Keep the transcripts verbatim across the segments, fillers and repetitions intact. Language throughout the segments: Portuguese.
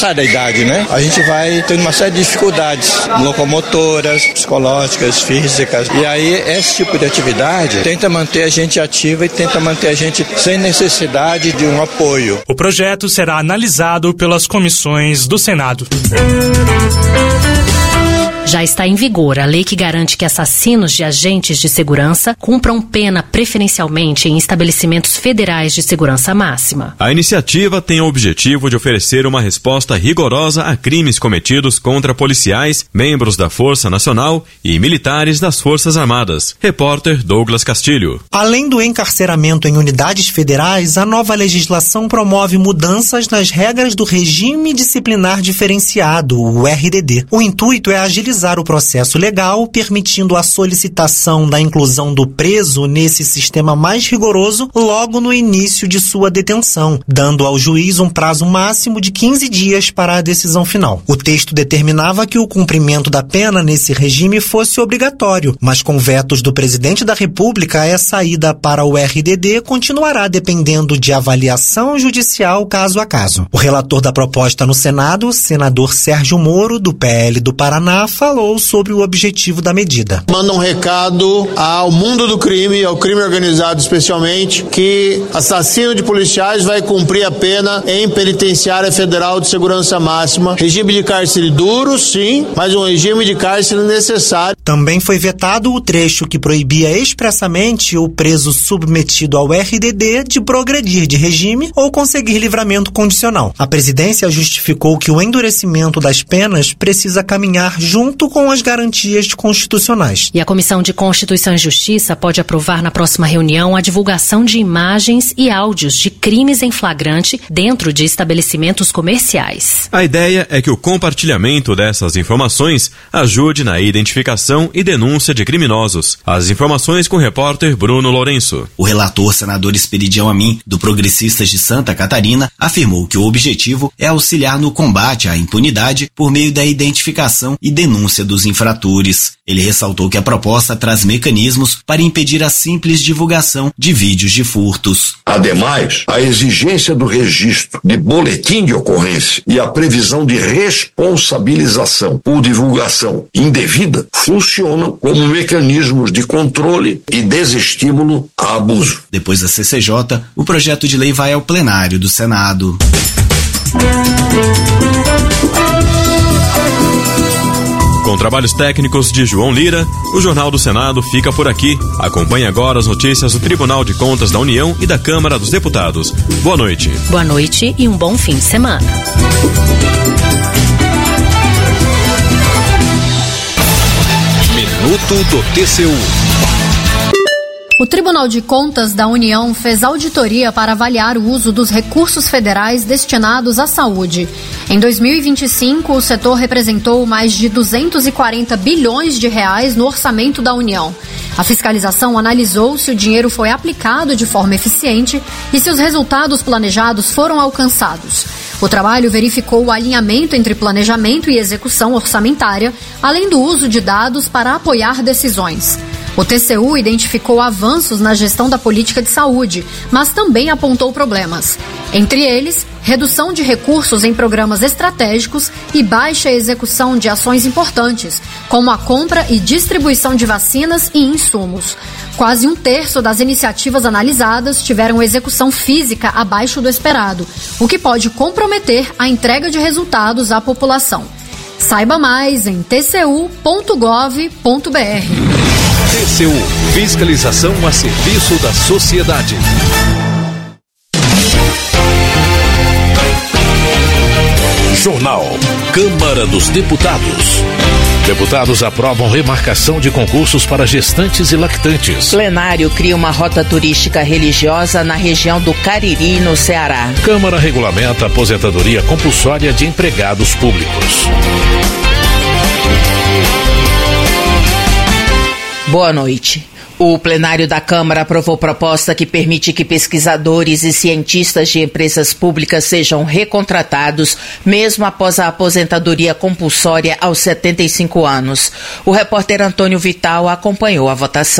Sai da idade, né? A gente vai tendo uma série de dificuldades locomotoras, psicológicas, físicas. E aí, esse tipo de atividade tenta manter a gente ativa e tenta manter a gente sem necessidade de um apoio. O projeto será analisado pelas comissões do Senado. Já está em vigor a lei que garante que assassinos de agentes de segurança cumpram pena preferencialmente em estabelecimentos federais de segurança máxima. A iniciativa tem o objetivo de oferecer uma resposta rigorosa a crimes cometidos contra policiais, membros da Força Nacional e militares das Forças Armadas. Repórter Douglas Castilho. Além do encarceramento em unidades federais, a nova legislação promove mudanças nas regras do Regime Disciplinar Diferenciado, o R D D. O intuito é agilizar o processo legal, permitindo a solicitação da inclusão do preso nesse sistema mais rigoroso logo no início de sua detenção, dando ao juiz um prazo máximo de quinze dias para a decisão final. O texto determinava que o cumprimento da pena nesse regime fosse obrigatório, mas com vetos do presidente da República, essa ida para o R D D continuará dependendo de avaliação judicial caso a caso. O relator da proposta no Senado, senador Sérgio Moro, do P L do Paraná, falou sobre o objetivo da medida. Manda um recado ao mundo do crime, ao crime organizado especialmente, que assassino de policiais vai cumprir a pena em penitenciária federal de segurança máxima. Regime de cárcere duro, sim, mas um regime de cárcere necessário. Também foi vetado o trecho que proibia expressamente o preso submetido ao R D D de progredir de regime ou conseguir livramento condicional. A presidência justificou que o endurecimento das penas precisa caminhar junto com as garantias constitucionais. E a Comissão de Constituição e Justiça pode aprovar na próxima reunião a divulgação de imagens e áudios de crimes em flagrante dentro de estabelecimentos comerciais. A ideia é que o compartilhamento dessas informações ajude na identificação e denúncia de criminosos. As informações com o repórter Bruno Lourenço. O relator senador Esperidião Amin, do Progressistas de Santa Catarina, afirmou que o objetivo é auxiliar no combate à impunidade por meio da identificação e denúncia dos infratores. Ele ressaltou que a proposta traz mecanismos para impedir a simples divulgação de vídeos de furtos. Ademais, a exigência do registro de boletim de ocorrência e a previsão de responsabilização por divulgação indevida funcionam como mecanismos de controle e desestímulo a abuso. Depois da C C J, o projeto de lei vai ao plenário do Senado. Com trabalhos técnicos de João Lira, o Jornal do Senado fica por aqui. Acompanhe agora as notícias do Tribunal de Contas da União e da Câmara dos Deputados. Boa noite. Boa noite e um bom fim de semana. Minuto do T C U. O Tribunal de Contas da União fez auditoria para avaliar o uso dos recursos federais destinados à saúde. Em dois mil e vinte e cinco, o setor representou mais de duzentos e quarenta bilhões de reais no orçamento da União. A fiscalização analisou se o dinheiro foi aplicado de forma eficiente e se os resultados planejados foram alcançados. O trabalho verificou o alinhamento entre planejamento e execução orçamentária, além do uso de dados para apoiar decisões. O T C U identificou avanços na gestão da política de saúde, mas também apontou problemas. Entre eles, redução de recursos em programas estratégicos e baixa execução de ações importantes, como a compra e distribuição de vacinas e insumos. Quase um terço das iniciativas analisadas tiveram execução física abaixo do esperado, o que pode comprometer a entrega de resultados à população. Saiba mais em t c u ponto gov ponto b r. T C U, fiscalização a serviço da sociedade. Jornal Câmara dos Deputados. Deputados aprovam remarcação de concursos para gestantes e lactantes. Plenário cria uma rota turística religiosa na região do Cariri, no Ceará. Câmara regulamenta a aposentadoria compulsória de empregados públicos. Boa noite. O plenário da Câmara aprovou proposta que permite que pesquisadores e cientistas de empresas públicas sejam recontratados, mesmo após a aposentadoria compulsória aos setenta e cinco anos. O repórter Antônio Vital acompanhou a votação.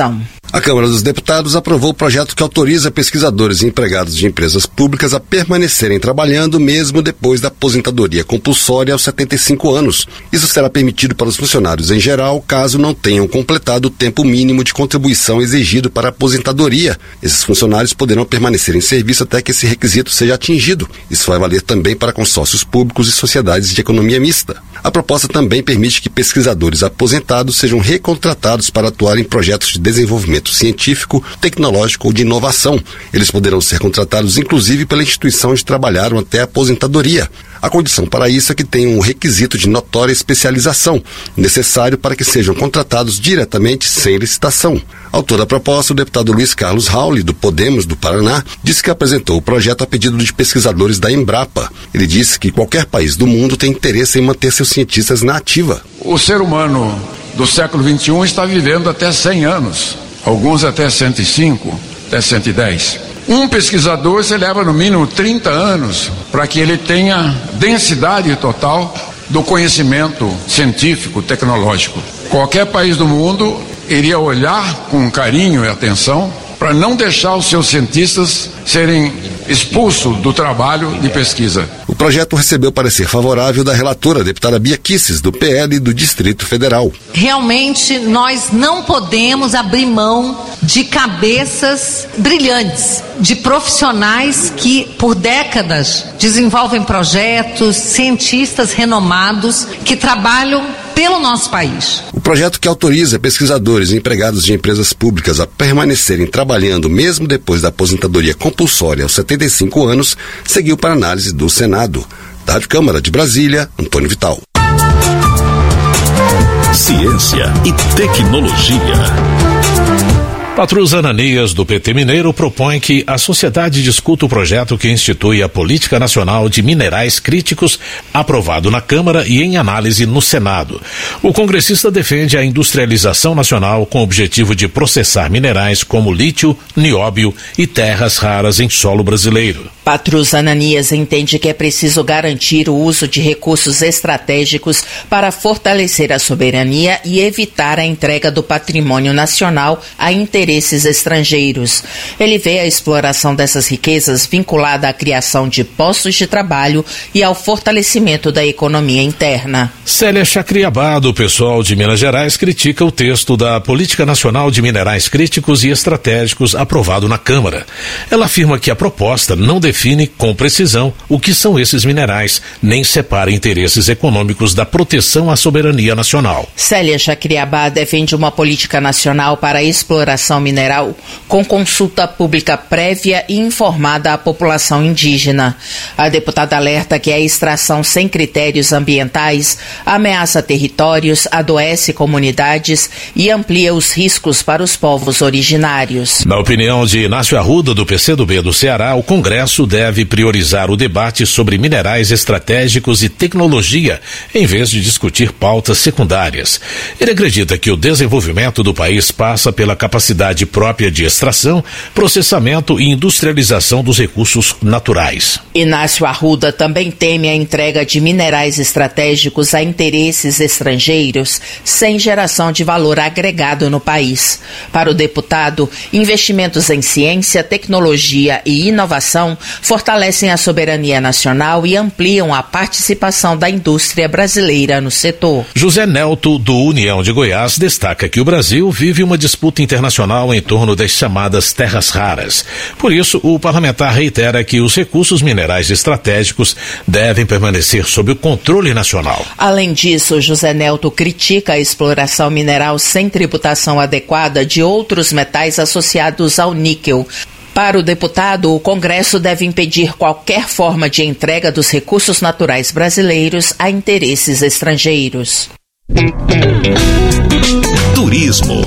A Câmara dos Deputados aprovou o projeto que autoriza pesquisadores e empregados de empresas públicas a permanecerem trabalhando mesmo depois da aposentadoria compulsória aos setenta e cinco anos. Isso será permitido para os funcionários em geral, caso não tenham completado o tempo mínimo de contribuição exigido para a aposentadoria. Esses funcionários poderão permanecer em serviço até que esse requisito seja atingido. Isso vai valer também para consórcios públicos e sociedades de economia mista. A proposta também permite que pesquisadores aposentados sejam recontratados para atuar em projetos de desenvolvimento científico, tecnológico ou de inovação. Eles poderão ser contratados inclusive pela instituição onde trabalharam até a aposentadoria. A condição para isso é que tenham o requisito de notória especialização, necessário para que sejam contratados diretamente sem licitação. Autor da proposta, o deputado Luiz Carlos Rauli, do Podemos do Paraná, disse que apresentou o projeto a pedido de pesquisadores da Embrapa. Ele disse que qualquer país do mundo tem interesse em manter seus cientistas na ativa. O ser humano do século vinte e um está vivendo até cem anos, alguns até cento e cinco, até cento e dez. Um pesquisador se leva no mínimo trinta anos para que ele tenha densidade total do conhecimento científico, tecnológico. Qualquer país do mundo iria olhar com carinho e atenção para não deixar os seus cientistas serem expulsos do trabalho de pesquisa. O projeto recebeu parecer favorável da relatora, a deputada Bia Kicis, do P L do Distrito Federal. Realmente, nós não podemos abrir mão de cabeças brilhantes, de profissionais que, por décadas, desenvolvem projetos, cientistas renomados que trabalham pelo nosso país. O projeto que autoriza pesquisadores e empregados de empresas públicas a permanecerem trabalhando mesmo depois da aposentadoria compulsória aos setenta e cinco anos seguiu para análise do Senado. Da Rádio Câmara de Brasília, Antônio Vital. Ciência e tecnologia. Patrus Ananias, do P T Mineiro, propõe que a sociedade discuta o projeto que institui a Política Nacional de Minerais Críticos, aprovado na Câmara e em análise no Senado. O congressista defende a industrialização nacional com o objetivo de processar minerais como lítio, nióbio e terras raras em solo brasileiro. Patrus Ananias entende que é preciso garantir o uso de recursos estratégicos para fortalecer a soberania e evitar a entrega do patrimônio nacional a interesses estrangeiros. Ele vê a exploração dessas riquezas vinculada à criação de postos de trabalho e ao fortalecimento da economia interna. Célia Chacriabá, do PSOL de Minas Gerais, critica o texto da Política Nacional de Minerais Críticos e Estratégicos aprovado na Câmara. Ela afirma que a proposta não define com precisão o que são esses minerais, nem separa interesses econômicos da proteção à soberania nacional. Célia Chacriabá defende uma política nacional para a exploração mineral com consulta pública prévia e informada à população indígena. A deputada alerta que a extração sem critérios ambientais ameaça territórios, adoece comunidades e amplia os riscos para os povos originários. Na opinião de Inácio Arruda, do P C do B do Ceará, o Congresso deve priorizar o debate sobre minerais estratégicos e tecnologia, em vez de discutir pautas secundárias. Ele acredita que o desenvolvimento do país passa pela capacidade própria de extração, processamento e industrialização dos recursos naturais. Inácio Arruda também teme a entrega de minerais estratégicos a interesses estrangeiros sem geração de valor agregado no país. Para o deputado, investimentos em ciência, tecnologia e inovação fortalecem a soberania nacional e ampliam a participação da indústria brasileira no setor. José Nelto, do União de Goiás, destaca que o Brasil vive uma disputa internacional em torno das chamadas terras raras. Por isso, o parlamentar reitera que os recursos minerais estratégicos devem permanecer sob o controle nacional. Além disso, José Nelto critica a exploração mineral sem tributação adequada de outros metais associados ao níquel. Para o deputado, o Congresso deve impedir qualquer forma de entrega dos recursos naturais brasileiros a interesses estrangeiros. Turismo.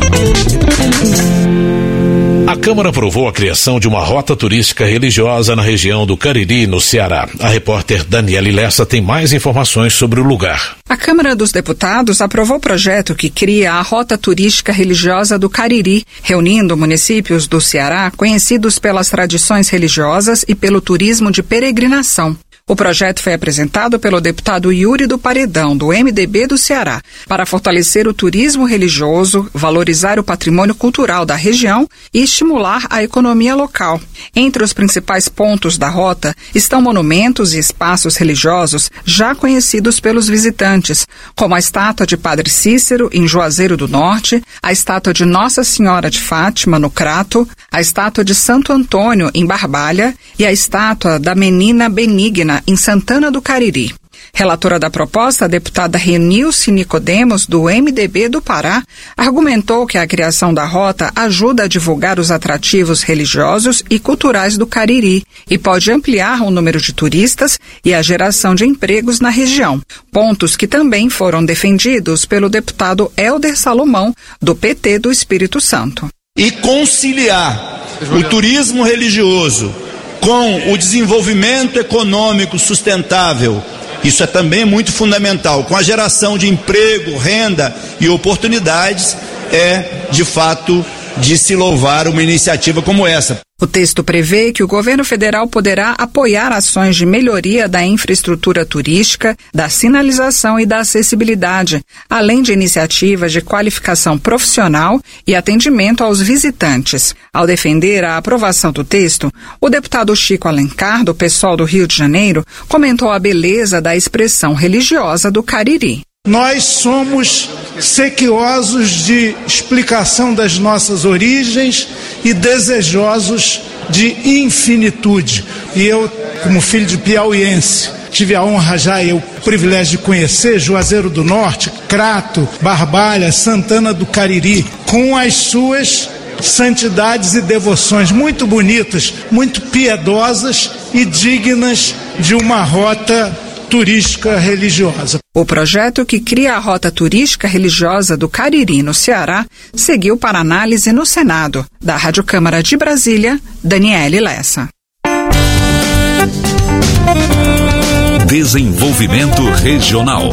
A Câmara aprovou a criação de uma rota turística religiosa na região do Cariri, no Ceará. A repórter Daniele Lessa tem mais informações sobre o lugar. A Câmara dos Deputados aprovou o projeto que cria a Rota Turística Religiosa do Cariri, reunindo municípios do Ceará conhecidos pelas tradições religiosas e pelo turismo de peregrinação. O projeto foi apresentado pelo deputado Yuri do Paredão, do M D B do Ceará, para fortalecer o turismo religioso, valorizar o patrimônio cultural da região e estimular a economia local. Entre os principais pontos da rota estão monumentos e espaços religiosos já conhecidos pelos visitantes, como a estátua de Padre Cícero, em Juazeiro do Norte, a estátua de Nossa Senhora de Fátima, no Crato, a estátua de Santo Antônio, em Barbalha, e a estátua da Menina Benigna, em Santana do Cariri. Relatora da proposta, a deputada Renilce Nicodemos, do M D B do Pará, argumentou que a criação da rota ajuda a divulgar os atrativos religiosos e culturais do Cariri e pode ampliar o número de turistas e a geração de empregos na região, pontos que também foram defendidos pelo deputado Hélder Salomão, do P T do Espírito Santo. E conciliar o turismo religioso com o desenvolvimento econômico sustentável, isso é também muito fundamental, com a geração de emprego, renda e oportunidades, é de fato de se louvar uma iniciativa como essa. O texto prevê que o governo federal poderá apoiar ações de melhoria da infraestrutura turística, da sinalização e da acessibilidade, além de iniciativas de qualificação profissional e atendimento aos visitantes. Ao defender a aprovação do texto, o deputado Chico Alencar, do PSOL do Rio de Janeiro, comentou a beleza da expressão religiosa do Cariri. Nós somos sequiosos de explicação das nossas origens e desejosos de infinitude. E eu, como filho de piauiense, tive a honra já e o privilégio de conhecer Juazeiro do Norte, Crato, Barbalha, Santana do Cariri, com as suas santidades e devoções muito bonitas, muito piedosas e dignas de uma rota turística religiosa. O projeto que cria a rota turística religiosa do Cariri, no Ceará, seguiu para análise no Senado. Da Rádio Câmara de Brasília, Daniele Lessa. Desenvolvimento Regional.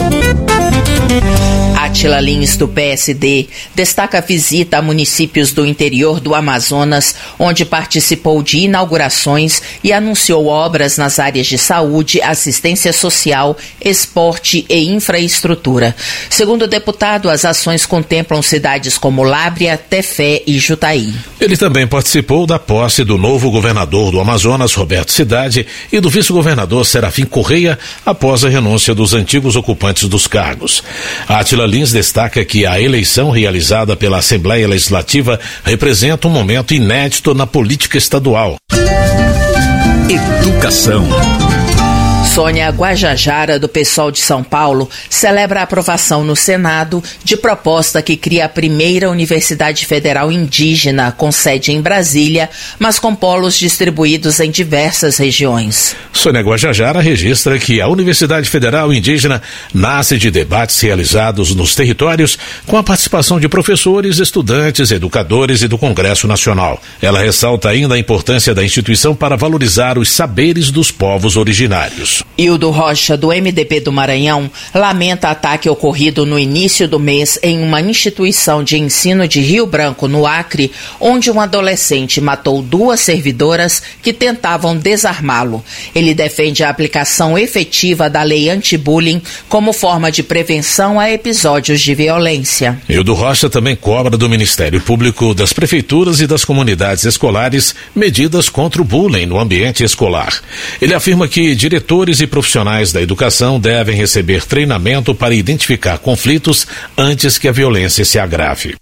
Átila Lins, do P S D, destaca a visita a municípios do interior do Amazonas, onde participou de inaugurações e anunciou obras nas áreas de saúde, assistência social, esporte e infraestrutura. Segundo o deputado, as ações contemplam cidades como Lábrea, Tefé e Jutaí. Ele também participou da posse do novo governador do Amazonas, Roberto Cidade, e do vice-governador Serafim Correia, após a renúncia dos antigos ocupantes dos cargos. Átila Lins destaca que a eleição realizada pela Assembleia Legislativa representa um momento inédito na política estadual. Educação. Sônia Guajajara, do PSOL de São Paulo, celebra a aprovação no Senado de proposta que cria a primeira Universidade Federal Indígena, com sede em Brasília, mas com polos distribuídos em diversas regiões. Sônia Guajajara registra que a Universidade Federal Indígena nasce de debates realizados nos territórios com a participação de professores, estudantes, educadores e do Congresso Nacional. Ela ressalta ainda a importância da instituição para valorizar os saberes dos povos originários. Hildo Rocha, do M D B do Maranhão, lamenta ataque ocorrido no início do mês em uma instituição de ensino de Rio Branco, no Acre, onde um adolescente matou duas servidoras que tentavam desarmá-lo. Ele defende a aplicação efetiva da lei anti-bullying como forma de prevenção a episódios de violência. Hildo Rocha também cobra do Ministério Público, das prefeituras e das comunidades escolares medidas contra o bullying no ambiente escolar. Ele afirma que diretores e profissionais da educação devem receber treinamento para identificar conflitos antes que a violência se agrave.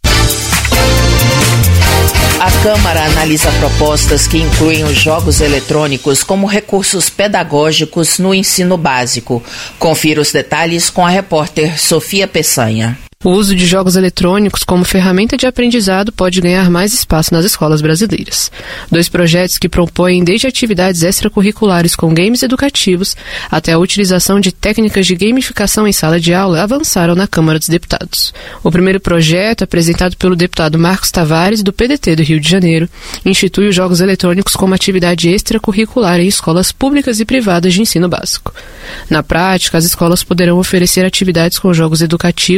A Câmara analisa propostas que incluem os jogos eletrônicos como recursos pedagógicos no ensino básico. Confira os detalhes com a repórter Sofia Peçanha. O uso de jogos eletrônicos como ferramenta de aprendizado pode ganhar mais espaço nas escolas brasileiras. Dois projetos que propõem desde atividades extracurriculares com games educativos até a utilização de técnicas de gamificação em sala de aula avançaram na Câmara dos Deputados. O primeiro projeto, apresentado pelo deputado Marcos Tavares, do P D T do Rio de Janeiro, institui os jogos eletrônicos como atividade extracurricular em escolas públicas e privadas de ensino básico. Na prática, as escolas poderão oferecer atividades com jogos educativos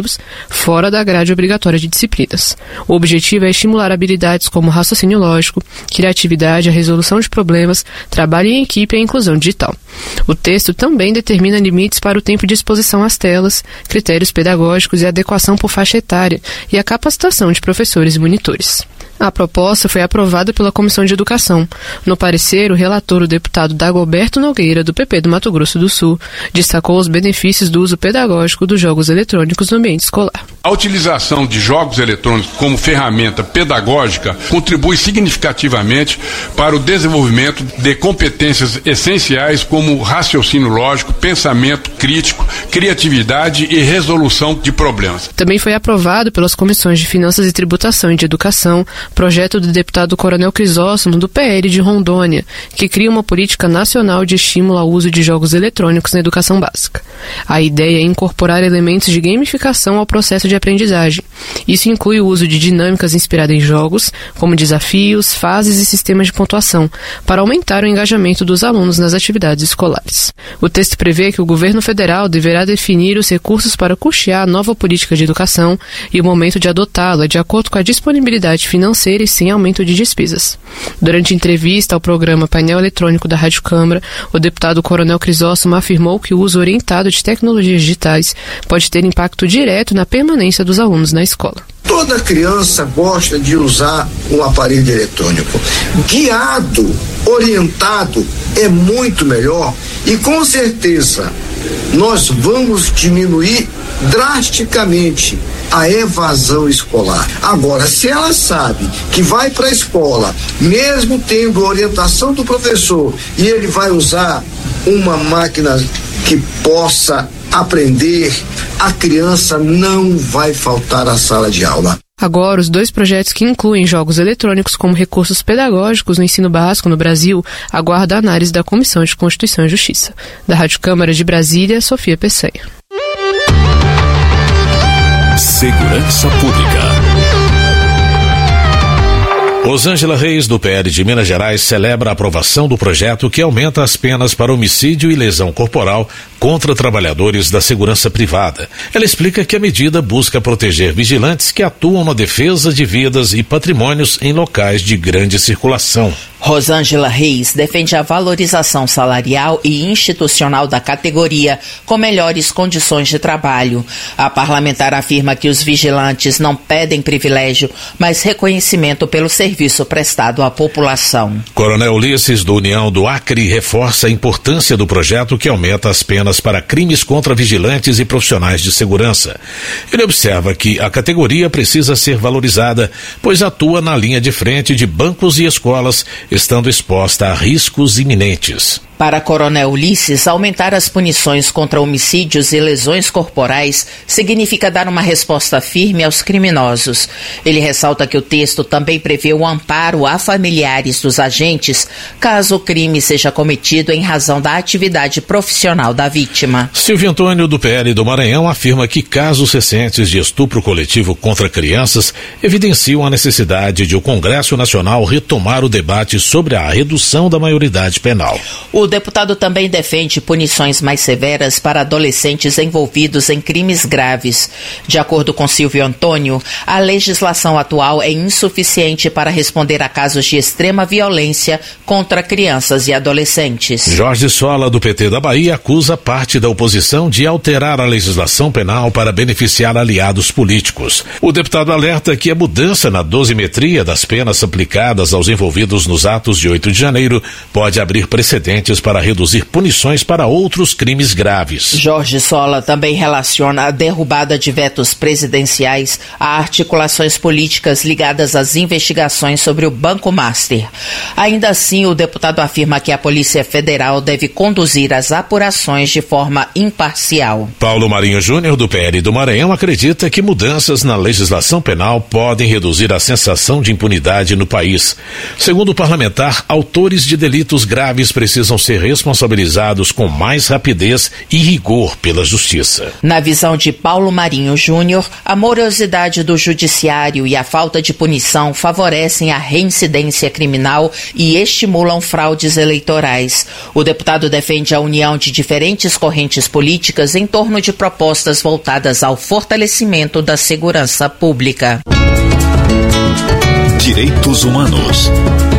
fora da grade obrigatória de disciplinas. O objetivo é estimular habilidades como raciocínio lógico, criatividade, a resolução de problemas, trabalho em equipe e a inclusão digital. O texto também determina limites para o tempo de exposição às telas, critérios pedagógicos e adequação por faixa etária e a capacitação de professores e monitores. A proposta foi aprovada pela Comissão de Educação. No parecer, o relator, o deputado Dagoberto Nogueira, do P P do Mato Grosso do Sul, destacou os benefícios do uso pedagógico dos jogos eletrônicos no ambiente escolar. A utilização de jogos eletrônicos como ferramenta pedagógica contribui significativamente para o desenvolvimento de competências essenciais como raciocínio lógico, pensamento crítico, criatividade e resolução de problemas. Também foi aprovado pelas comissões de Finanças e Tributação e de Educação projeto do deputado Coronel Crisóstomo, do P L de Rondônia, que cria uma política nacional de estímulo ao uso de jogos eletrônicos na educação básica. A ideia é incorporar elementos de gamificação ao processo de aprendizagem. Isso inclui o uso de dinâmicas inspiradas em jogos, como desafios, fases e sistemas de pontuação, para aumentar o engajamento dos alunos nas atividades escolares. O texto prevê que o governo federal deverá definir os recursos para custear a nova política de educação e o momento de adotá-la de acordo com a disponibilidade financeira e sem aumento de despesas. Durante entrevista ao programa Painel Eletrônico da Rádio Câmara, o deputado Coronel Crisóstomo afirmou que o uso orientado de tecnologias digitais pode ter impacto direto na permanência dos alunos na escola. Toda criança gosta de usar um aparelho eletrônico. Guiado, orientado é muito melhor e com certeza nós vamos diminuir drasticamente a evasão escolar. Agora, se ela sabe que vai para a escola, mesmo tendo orientação do professor, e ele vai usar uma máquina que possa aprender, a criança não vai faltar à sala de aula. Agora, os dois projetos que incluem jogos eletrônicos como recursos pedagógicos no ensino básico no Brasil aguardam a análise da Comissão de Constituição e Justiça. Da Rádio Câmara de Brasília, Sofia Peçanha. Segurança Pública. Rosângela Reis, do P L de Minas Gerais, celebra a aprovação do projeto que aumenta as penas para homicídio e lesão corporal contra trabalhadores da segurança privada. Ela explica que a medida busca proteger vigilantes que atuam na defesa de vidas e patrimônios em locais de grande circulação. Rosângela Reis defende a valorização salarial e institucional da categoria com melhores condições de trabalho. A parlamentar afirma que os vigilantes não pedem privilégio, mas reconhecimento pelo serviço prestado à população. Coronel Ulisses, do União do Acre, reforça a importância do projeto que aumenta as penas para crimes contra vigilantes e profissionais de segurança. Ele observa que a categoria precisa ser valorizada, pois atua na linha de frente de bancos e escolas, estando exposta a riscos iminentes. Para Coronel Ulisses, aumentar as punições contra homicídios e lesões corporais significa dar uma resposta firme aos criminosos. Ele ressalta que o texto também prevê o amparo a familiares dos agentes, caso o crime seja cometido em razão da atividade profissional da vítima. Silvio Antônio, do P L do Maranhão, afirma que casos recentes de estupro coletivo contra crianças evidenciam a necessidade de o Congresso Nacional retomar o debate sobre a redução da maioridade penal. O deputado também defende punições mais severas para adolescentes envolvidos em crimes graves. De acordo com Silvio Antônio, a legislação atual é insuficiente para responder a casos de extrema violência contra crianças e adolescentes. Jorge Sola, do P T da Bahia, acusa parte da oposição de alterar a legislação penal para beneficiar aliados políticos. O deputado alerta que a mudança na dosimetria das penas aplicadas aos envolvidos nos atos de oito de janeiro pode abrir precedentes para reduzir punições para outros crimes graves. Jorge Sola também relaciona a derrubada de vetos presidenciais a articulações políticas ligadas às investigações sobre o Banco Master. Ainda assim, o deputado afirma que a Polícia Federal deve conduzir as apurações de forma imparcial. Paulo Marinho Júnior, do P L do Maranhão, acredita que mudanças na legislação penal podem reduzir a sensação de impunidade no país. Segundo o parlamentar, autores de delitos graves precisam ser responsabilizados com mais rapidez e rigor pela justiça. Na visão de Paulo Marinho Júnior, a morosidade do judiciário e a falta de punição favorecem a reincidência criminal e estimulam fraudes eleitorais. O deputado defende a união de diferentes correntes políticas em torno de propostas voltadas ao fortalecimento da segurança pública. Direitos Humanos.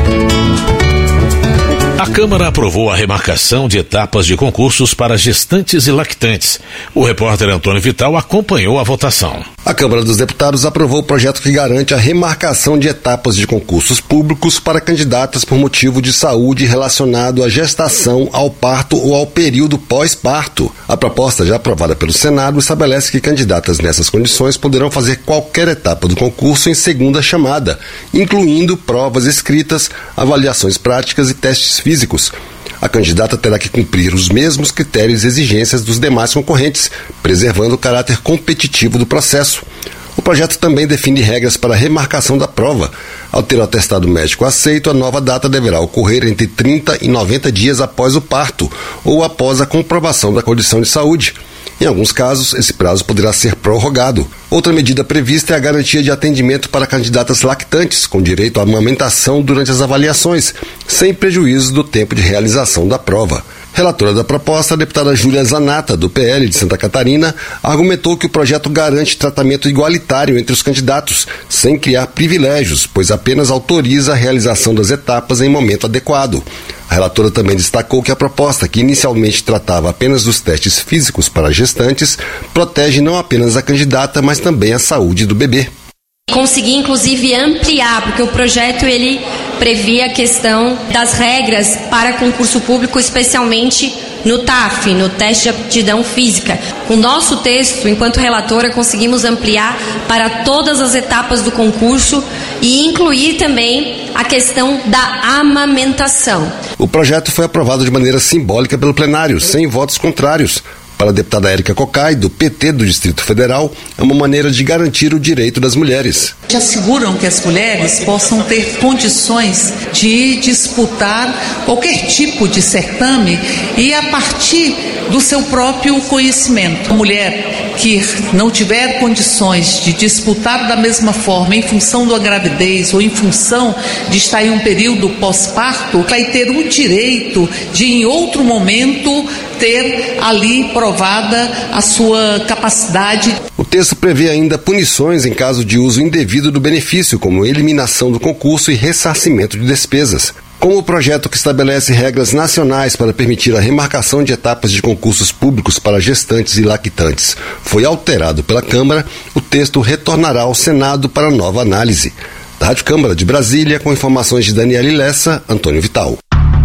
A Câmara aprovou a remarcação de etapas de concursos para gestantes e lactantes. O repórter Antônio Vital acompanhou a votação. A Câmara dos Deputados aprovou o projeto que garante a remarcação de etapas de concursos públicos para candidatas por motivo de saúde relacionado à gestação, ao parto ou ao período pós-parto. A proposta, já aprovada pelo Senado, estabelece que candidatas nessas condições poderão fazer qualquer etapa do concurso em segunda chamada, incluindo provas escritas, avaliações práticas e testes físicos. A candidata terá que cumprir os mesmos critérios e exigências dos demais concorrentes, preservando o caráter competitivo do processo. O projeto também define regras para a remarcação da prova. Ao ter o atestado médico aceito, a nova data deverá ocorrer entre trinta e noventa dias após o parto ou após a comprovação da condição de saúde. Em alguns casos, esse prazo poderá ser prorrogado. Outra medida prevista é a garantia de atendimento para candidatas lactantes, com direito à amamentação durante as avaliações, sem prejuízo do tempo de realização da prova. Relatora da proposta, a deputada Júlia Zanata, do P L de Santa Catarina, argumentou que o projeto garante tratamento igualitário entre os candidatos, sem criar privilégios, pois apenas autoriza a realização das etapas em momento adequado. A relatora também destacou que a proposta, que inicialmente tratava apenas dos testes físicos para gestantes, protege não apenas a candidata, mas também a saúde do bebê. Consegui, inclusive, ampliar, porque o projeto ele previa a questão das regras para concurso público, especialmente no T A F, no teste de aptidão física. Com o nosso texto, enquanto relatora, conseguimos ampliar para todas as etapas do concurso e incluir também a questão da amamentação. O projeto foi aprovado de maneira simbólica pelo plenário, sem votos contrários. Para a deputada Érica Cocai, do P T do Distrito Federal, é uma maneira de garantir o direito das mulheres. Que asseguram que as mulheres possam ter condições de disputar qualquer tipo de certame e a partir do seu próprio conhecimento. A mulher que não tiver condições de disputar da mesma forma em função da gravidez ou em função de estar em um período pós-parto, vai ter o direito de, em outro momento, ter ali provada a sua capacidade. O texto prevê ainda punições em caso de uso indevido do benefício, como eliminação do concurso e ressarcimento de despesas. Como o projeto que estabelece regras nacionais para permitir a remarcação de etapas de concursos públicos para gestantes e lactantes foi alterado pela Câmara, o texto retornará ao Senado para nova análise. Da Rádio Câmara de Brasília, com informações de Daniele Lessa, Antônio Vital.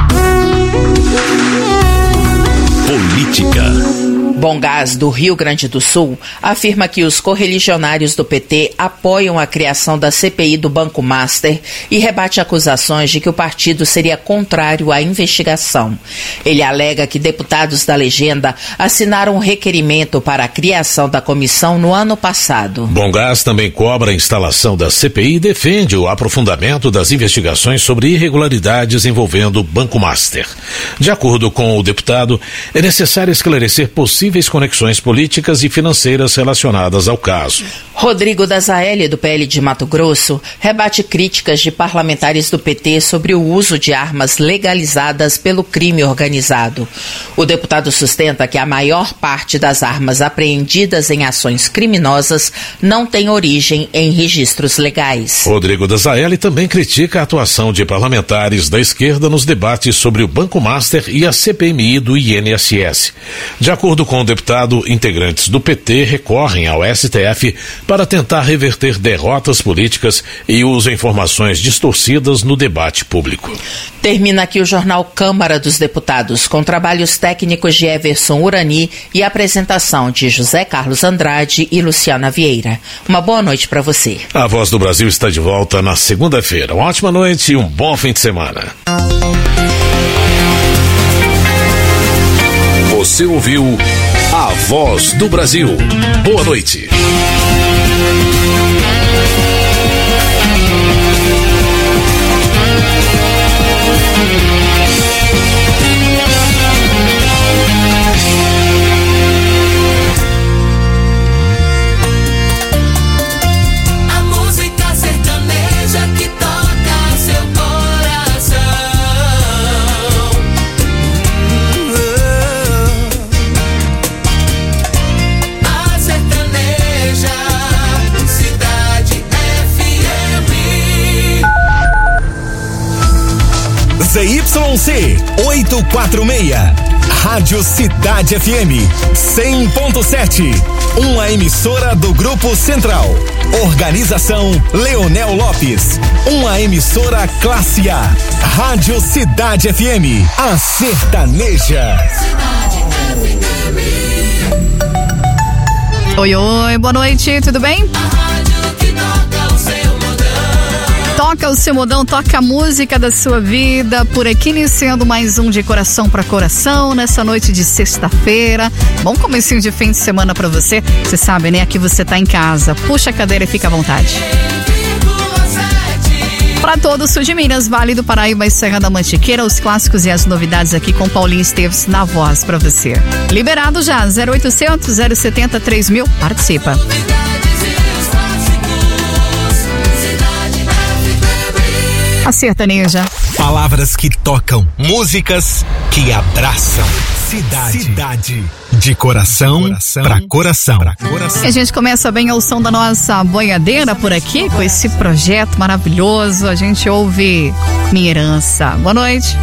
Política. Bom Gás, do Rio Grande do Sul, afirma que os correligionários do P T apoiam a criação da C P I do Banco Master e rebate acusações de que o partido seria contrário à investigação. Ele alega que deputados da legenda assinaram um requerimento para a criação da comissão no ano passado. Bom Gás também cobra a instalação da C P I e defende o aprofundamento das investigações sobre irregularidades envolvendo o Banco Master. De acordo com o deputado, é necessário esclarecer possíveis conexões políticas e financeiras relacionadas ao caso. Rodrigo Dazaeli, do P L de Mato Grosso, rebate críticas de parlamentares do P T sobre o uso de armas legalizadas pelo crime organizado. O deputado sustenta que a maior parte das armas apreendidas em ações criminosas não tem origem em registros legais. Rodrigo Dazaeli também critica a atuação de parlamentares da esquerda nos debates sobre o Banco Master e a C P M I do I N S S. De acordo com o deputado, integrantes do P T recorrem ao S T F para tentar reverter derrotas políticas e usam informações distorcidas no debate público. Termina aqui o jornal Câmara dos Deputados, com trabalhos técnicos de Everson Urani e apresentação de José Carlos Andrade e Luciana Vieira. Uma boa noite para você. A Voz do Brasil está de volta na segunda-feira. Uma ótima noite e um bom fim de semana. Você ouviu A Voz do Brasil. Boa noite. Z Y C oitocentos e quarenta e seis. Rádio Cidade F M cem ponto sete. Uma emissora do Grupo Central. Organização Leonel Lopes. Uma emissora classe A. Rádio Cidade F M. A sertaneja. Oi, oi, boa noite, tudo bem? Toca o seu modão, toca a música da sua vida, por aqui iniciando mais um De Coração para Coração, nessa noite de sexta-feira. Bom comecinho de fim de semana para você. Você sabe, né? Aqui você tá em casa. Puxa a cadeira e fica à vontade. Para todo o sul de Minas, Vale do Paraíba e Serra da Mantiqueira, os clássicos e as novidades aqui com Paulinho Esteves na voz para você. Liberado já, zero oitocentos, zero setenta, três mil, participa. A sertaneja. Palavras que tocam, músicas que abraçam. Cidade. Cidade. De coração, coração pra coração. Pra coração. E a gente começa bem ao som da nossa boiadeira por aqui, com esse projeto maravilhoso. A gente ouve Minha Herança. Boa noite.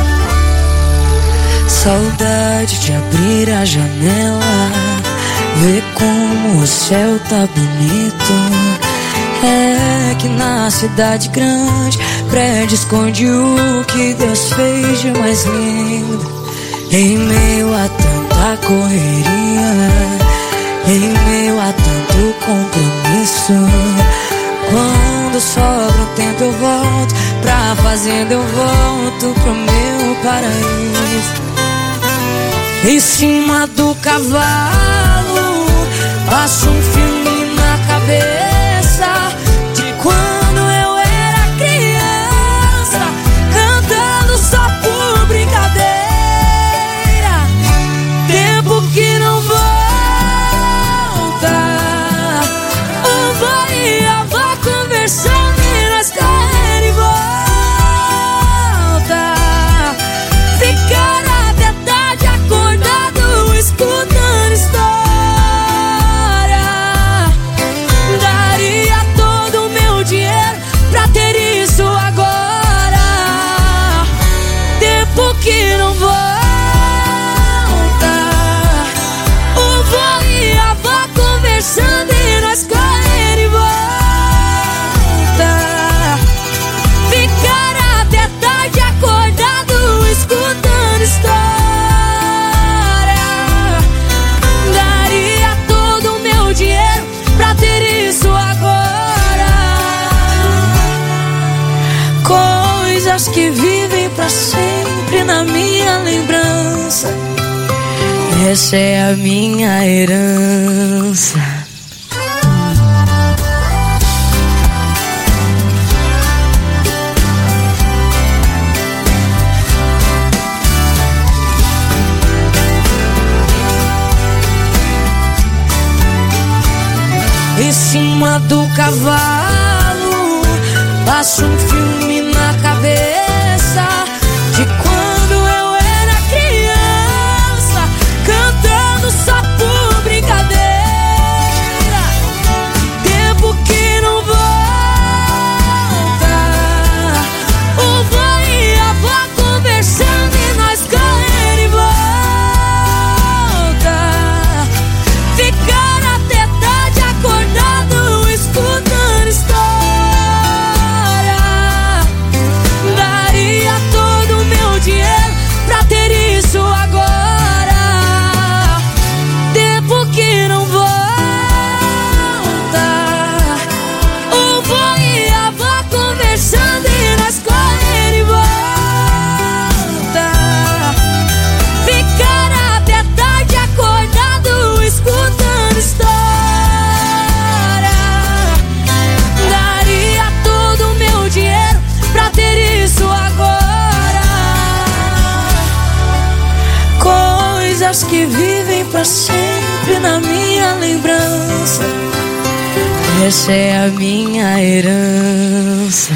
Saudade de abrir a janela, ver como o céu tá bonito. É que na cidade grande, prédio esconde o que Deus fez de mais lindo. Em meio a tanta correria, em meio a tanto compromisso, quando sobra um tempo eu volto pra fazenda, eu volto pro meu paraíso. Em cima do cavalo, passo um filme na cabeça de quando eu era criança, cantando só por brincadeira. Tempo que não volta, o vô e a avó conversando e nós correndo e volta. Ficar até tarde acordado, escutando história. Daria todo o meu dinheiro pra ter isso agora. Tempo que não volta, o vô e a avó conversando e nós correndo e volta. Ficar até tarde acordado, escutando história. Daria todo o meu dinheiro pra ter isso agora. Coisas que vivem pra sempre na minha lembrança. Essa é a minha herança. Em cima do cavalo, passo um filme na cabeça de quando eu era criança, cantando só por brincadeira. Tempo que não volta, o vô e a avó conversando e nós correndo e volta. Ficar até tarde acordado, escutando história. Daria todo o meu dinheiro pra ter isso agora. Tempo que não volta, o vô e a avó conversando e nós correndo e volta. Ficar até tarde acordado, escutando história. Daria todo o meu dinheiro pra ter isso agora. Coisas que vivem pra sempre na minha lembrança. Essa é a minha herança.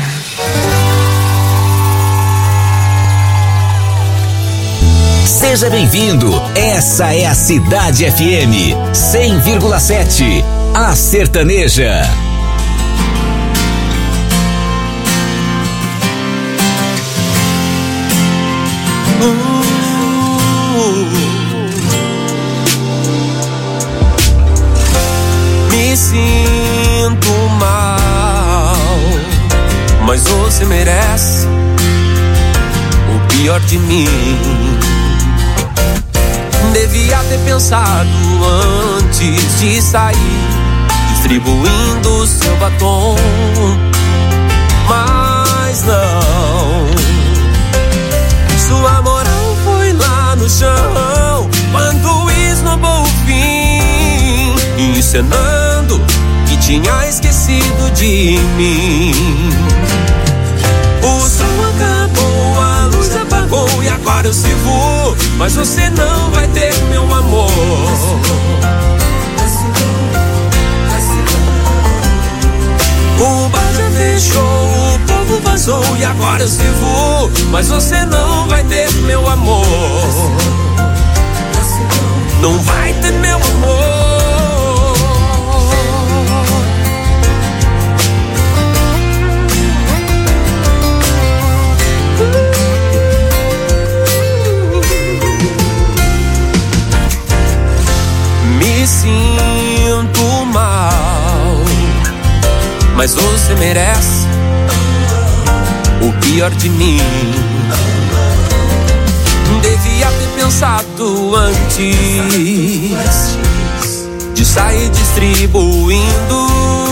Seja bem-vindo. Essa é a Cidade F M cem vírgula sete. A sertaneja. Me sinto mal, mas você merece o pior de mim. Devia ter pensado antes de sair, distribuindo seu batom, mas não. Sua moral foi lá no chão quando esnobou o fim, encenando que tinha esquecido de mim. O sol acabou, a luz apagou e agora eu sirvo, mas você não vai ter meu amor. O bar já fechou, o povo vazou e agora eu sirvo, mas você não vai ter meu amor. Não vai ter meu amor. Me sinto mal, mas você merece o pior de mim. Devia ter pensado antes de sair distribuindo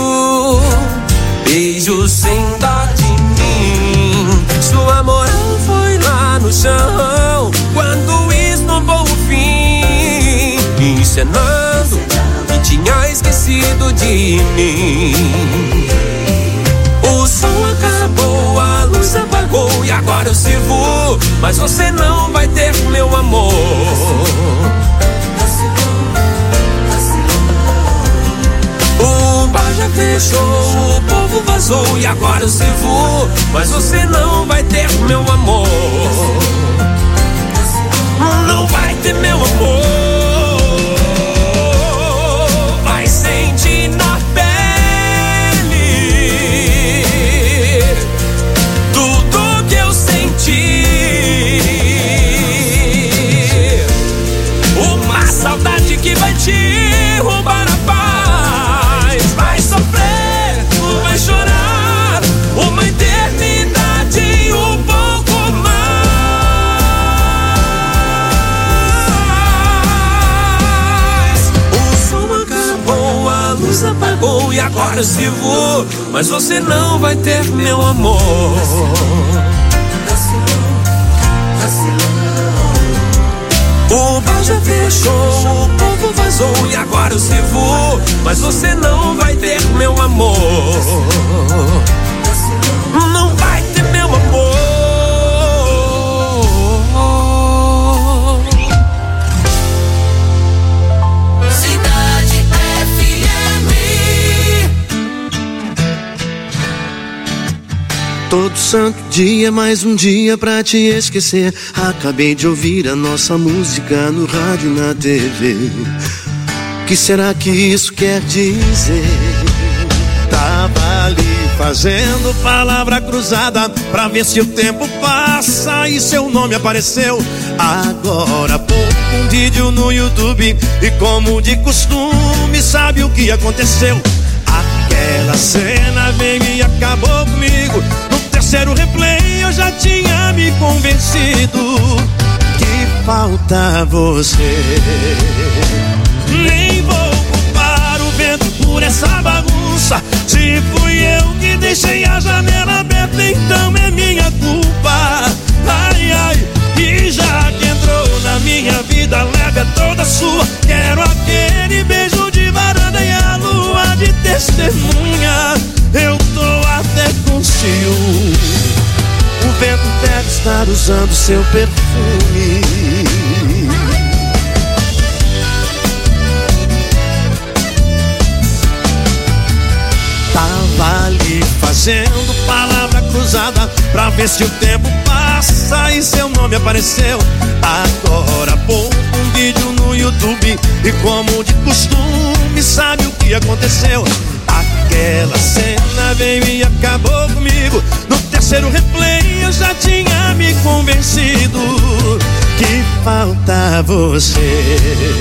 beijos sem dó de mim. Sua moral foi lá no chão quando esnobou o fim, encenando que tinha esquecido de mim. O sol acabou, a luz apagou e agora eu sirvo, mas você não vai ter meu amor. O bar já fechou, o povo vazou e agora eu sirvo, mas você não vai ter meu amor. Não vai ter meu amor. Vai sentir na pele tudo que eu senti. Uma saudade que vai te roubar a paz. Vai sofrer, vai chorar uma eternidade e um pouco mais. O som acabou, a luz apagou e agora eu sirvo, mas você não vai ter meu amor. O bar já fechou, o povo vazou e agora eu sirvo, mas você não vai ter meu amor. Não vai ter meu amor. Cidade F M. Todo santo dia, mais um dia pra te esquecer. Acabei de ouvir a nossa música no rádio e na T V. O que será que isso quer dizer? Tava ali fazendo palavra cruzada pra ver se o tempo passa e seu nome apareceu. Agora há pouco um vídeo no YouTube e como de costume, sabe o que aconteceu? Aquela cena veio e acabou comigo. No terceiro replay eu já tinha me convencido que falta você. Nem vou culpar o vento por essa bagunça. Se fui eu que deixei a janela aberta, então é minha culpa. Ai, ai, e já que entrou na minha vida, leve é toda sua. Quero aquele beijo de varanda e a lua de testemunha. Eu tô até com ciúme. O vento deve estar usando seu perfume. Tava ali fazendo palavra cruzada pra ver se o tempo passa e seu nome apareceu. Agora pô um vídeo no YouTube e como de costume, sabe o que aconteceu? Aquela cena veio e acabou comigo. No terceiro ser o replay, eu já tinha me convencido que falta você.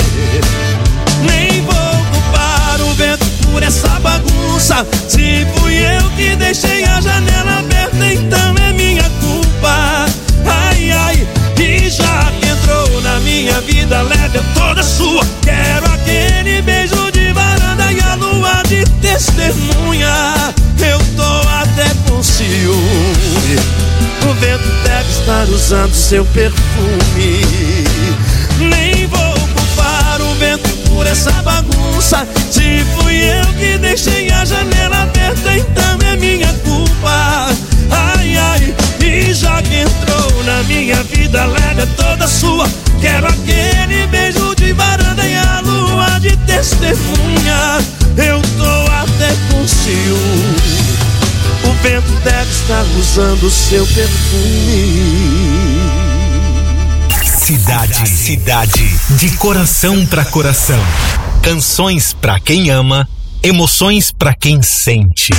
Nem vou culpar o vento por essa bagunça. Se fui eu que deixei a janela aberta, então é minha culpa. Ai, ai, e já que entrou na minha vida, leve é toda sua. Quero aquele beijo de varanda e a lua de testemunha. Eu tô até com ciúme. O vento deve estar usando seu perfume. Nem vou culpar o vento por essa bagunça. Se fui eu que deixei a janela aberta, então é minha culpa. Ai, ai, e já que entrou na minha vida, leve é toda sua. Quero aquele beijo de varanda e a lua de testemunha. Eu tô até com ciúme. O vento deve estar usando seu perfume. Cidade, cidade, de coração pra coração. Canções pra quem ama, emoções pra quem sente.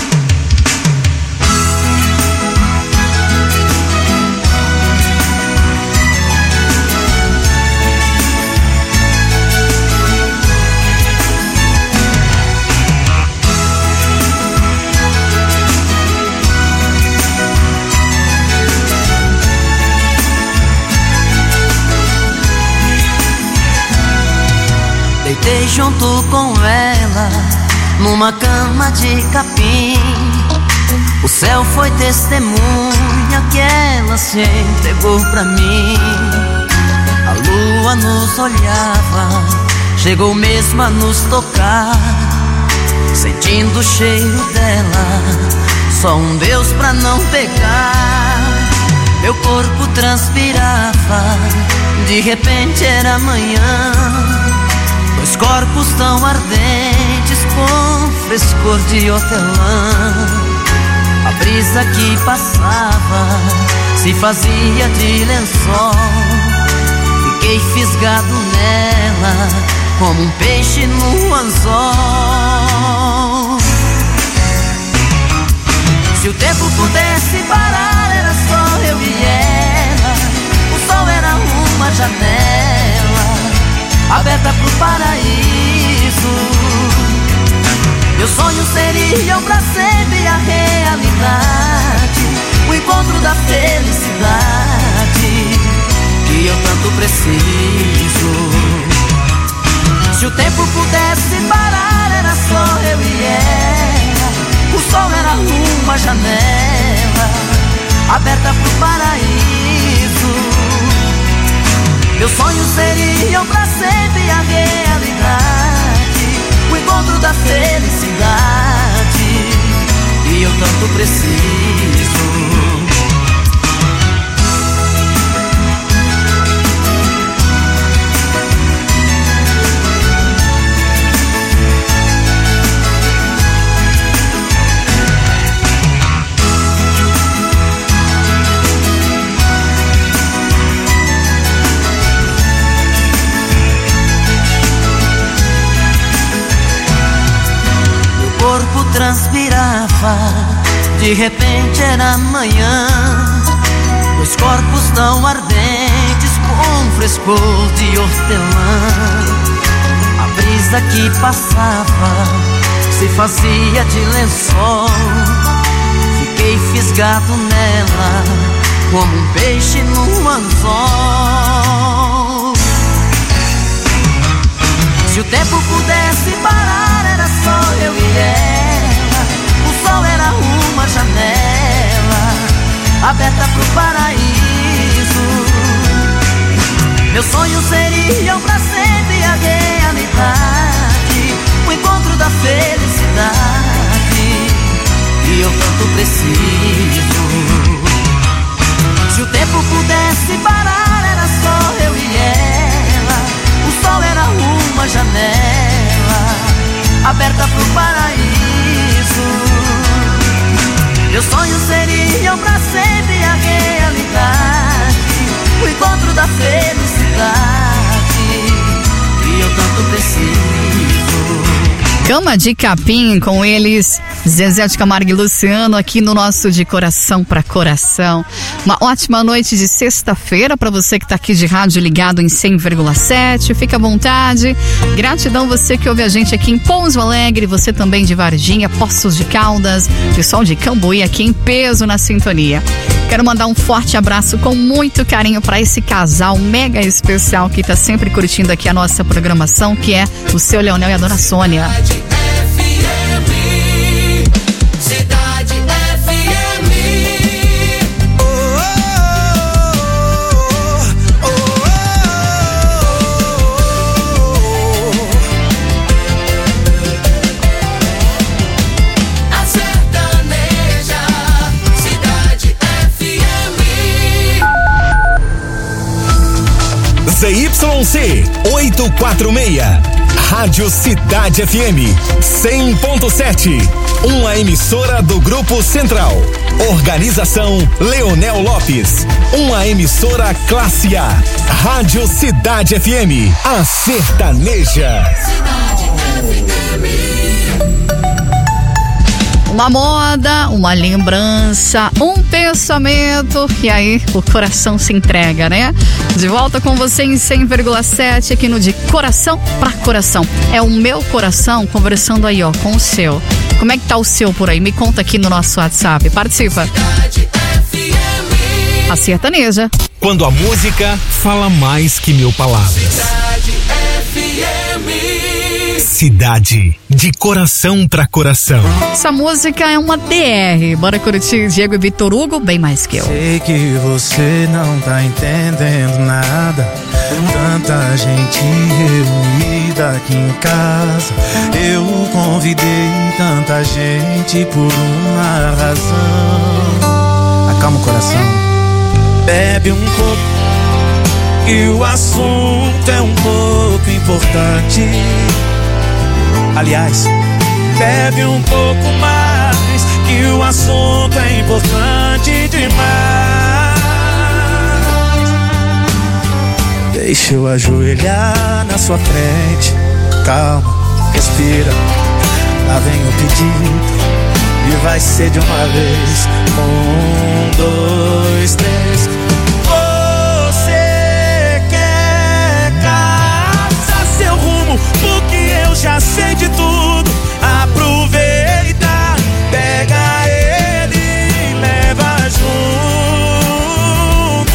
Deitei junto com ela numa cama de capim. O céu foi testemunha que ela se entregou pra mim. A lua nos olhava, chegou mesmo a nos tocar. Sentindo o cheiro dela, só um Deus pra não pegar. Meu corpo transpirava, de repente era manhã. Dois corpos tão ardentes com frescor de hortelã. A brisa que passava se fazia de lençol. Fiquei fisgado nela como um peixe no anzol. Se o tempo pudesse parar, era só eu e ela. O sol era uma janela aberta pro paraíso. Meus sonhos seriam pra sempre a realidade, o encontro da felicidade que eu tanto preciso. Se o tempo pudesse parar, era só eu e ela. O sol era uma janela aberta pro paraíso. Meus sonhos seriam pra sempre a realidade, o encontro da felicidade que eu tanto preciso. Corpo transpirava, de repente era manhã. Dois corpos tão ardentes com frescor de hortelã. A brisa que passava se fazia de lençol. Fiquei fisgado nela como um peixe no anzol. Se o tempo pudesse parar, era só eu e ela. O sol era uma janela aberta pro paraíso. Meus sonhos seriam pra sempre a realidade, o encontro da felicidade que eu tanto preciso. Se o tempo pudesse parar, era só eu e ela. O sol era uma janela aberta pro paraíso. Meus sonhos seriam pra sempre a realidade, o encontro da felicidade que eu tanto preciso. Cama de Capim, com eles, Zezé de Camargo e Luciano aqui no nosso De Coração para Coração. Uma ótima noite de sexta-feira para você que está aqui de rádio ligado em cem vírgula sete. Fica à vontade. Gratidão você que ouve a gente aqui em Pouso Alegre, você também de Varginha, Poços de Caldas, pessoal de Cambuí aqui em peso na sintonia. Quero mandar um forte abraço com muito carinho para esse casal mega especial que está sempre curtindo aqui a nossa programação, que é o seu Leonel e a dona Sônia. Cidade F M. Oh, oh, oh, oh, oh. A sertaneja, Cidade F M. Z Y C oitocentos e quarenta e seis, Rádio Cidade F M cem ponto sete, uma emissora do Grupo Central. Organização Leonel Lopes, uma emissora classe A. Rádio Cidade F M, a sertaneja. Uma moda, uma lembrança, um pensamento, e aí o coração se entrega, né? De volta com você em cem vírgula sete aqui no De Coração pra Coração. É o meu coração conversando aí, ó, com o seu. Como é que tá o seu por aí? Me conta aqui no nosso WhatsApp. Participa. A sertaneja. Quando a música fala mais que mil palavras. Cidade F M. Cidade de Coração pra Coração. Essa música é uma D R. Bora curtir Diego e Vitor Hugo, bem mais que eu. Sei que você não tá entendendo nada. Tanta gente reunida aqui em casa. Eu convidei tanta gente por uma razão. Acalma o coração. Bebe um pouco, e o assunto é um pouco importante. Aliás, bebe um pouco mais, que o assunto é importante demais. Deixa eu ajoelhar na sua frente. Calma, respira. Lá vem o pedido, e vai ser de uma vez. Um, dois, três. Você quer caçar seu rumo, porque eu já sei de tudo. Aproveita, pega ele e leva junto.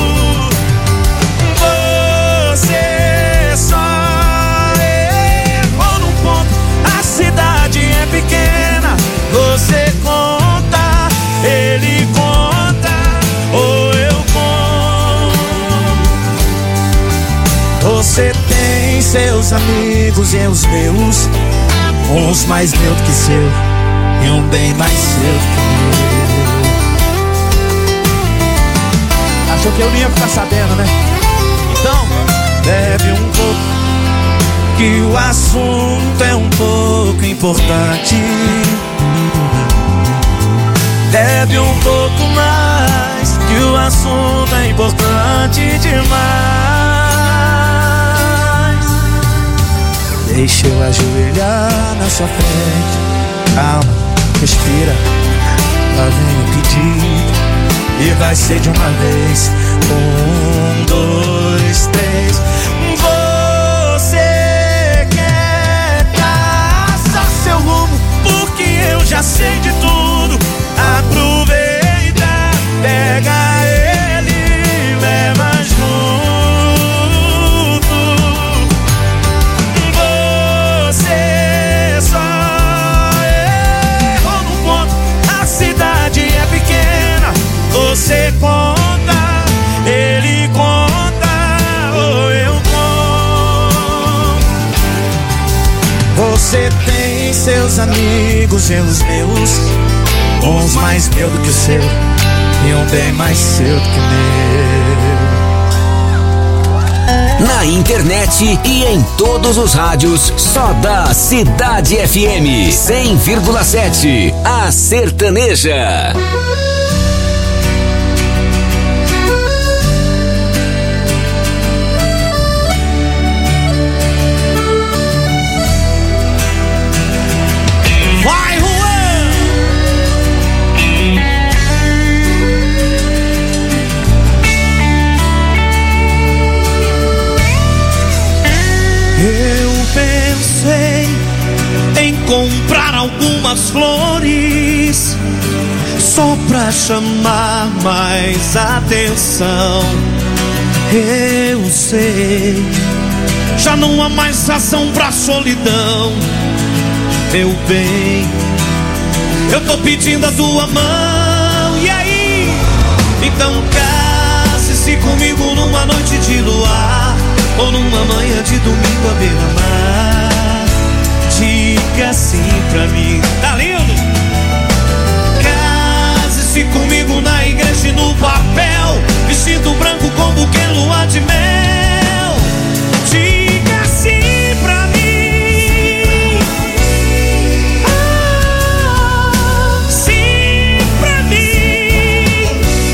Você só errou num ponto. A cidade é pequena. Você conta, ele conta, ou eu conto. Você tem seus amigos e os meus, uns mais meu do que seu, e um bem mais seu do que meu. Achou que eu não ia ficar sabendo, né? Então, bebe um pouco, que o assunto é um pouco importante. Bebe um pouco mais, que o assunto é importante demais. Deixa eu ajoelhar na sua frente. Calma, respira. Lá vem o pedido, e vai ser de uma vez. Um, dois, três. Você quer caçar seu rumo, porque eu já sei de tudo. Aproveita, pega ele, leva junto. Você só errou num ponto. A cidade é pequena. Você conta, ele conta, ou eu conto. Você tem seus amigos e os meus, uns mais meu do que o seu, e um bem mais seu do que meu. Na internet e em todos os rádios, só da Cidade F M cem vírgula sete, a sertaneja. Vai, Juan! comprar algumas flores só pra chamar mais atenção. Eu sei, já não há mais razão pra solidão. Meu bem, eu tô pedindo a tua mão. E aí? Então case-se comigo numa noite de luar, ou numa manhã de domingo à beira-mar. Diga sim pra mim, tá lindo? Case-se comigo na igreja e no papel, vestido branco com buquê, lua de mel. Diga sim pra mim, ah, sim pra mim.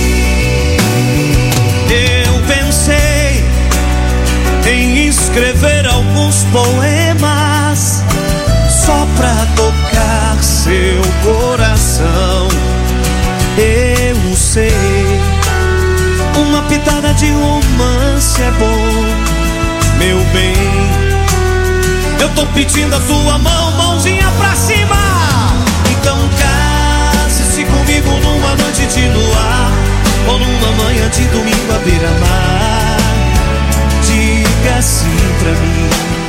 Eu pensei em escrever alguns poemas só pra tocar seu coração. Eu sei, uma pitada de romance é bom, meu bem. Eu tô pedindo a tua mão, mãozinha pra cima. Então case-se comigo numa noite de luar, ou numa manhã de domingo à beira-mar. Diga sim pra mim.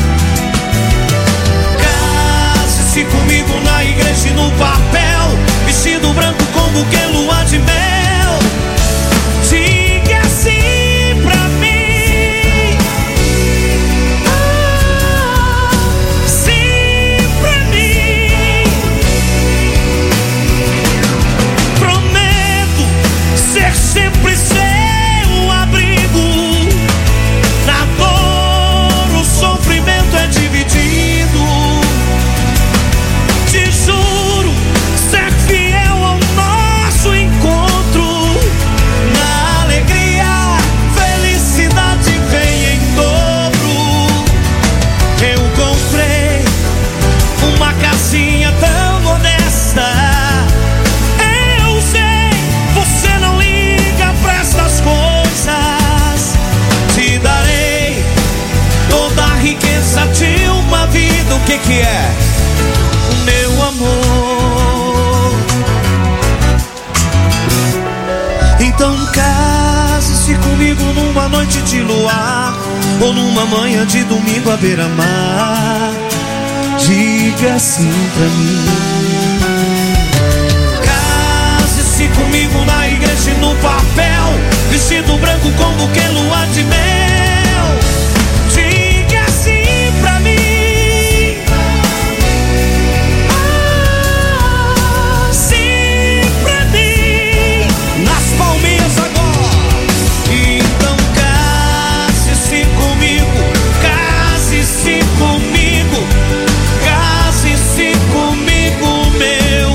Case-se comigo na igreja e no papel, vestido branco com buquê, lua de mel. Diga sim pra mim, ah, sim pra mim. Prometo ser sempre seu abrigo. Na dor o sofrimento é dividido. Te juro ser fiel ao nosso encontro. Na alegria, felicidade vem em dobro. Eu comprei uma casinha tão modesta. Eu sei, você não liga pra essas coisas. Te darei toda a riqueza de uma vida. O que que é? O meu amor. Então case-se comigo numa noite de luar, ou numa manhã de domingo à beira-mar. Diga sim pra mim. Case-se comigo na igreja e no papel, vestido branco com buquê, lua de mel. Diga sim pra mim, ah, sim pra mim. Nas palminhas agora. Então case-se comigo, case-se comigo, case-se comigo, meu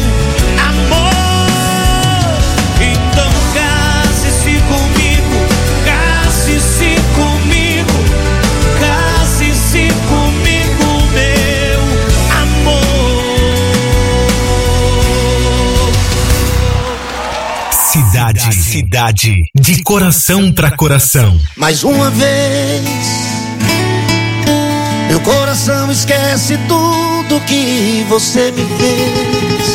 amor. Então case-se comigo, case-se comigo, case-se comigo, meu amor. Cidade, cidade, de coração pra coração. Mais uma vez, meu coração esquece tudo que você me fez.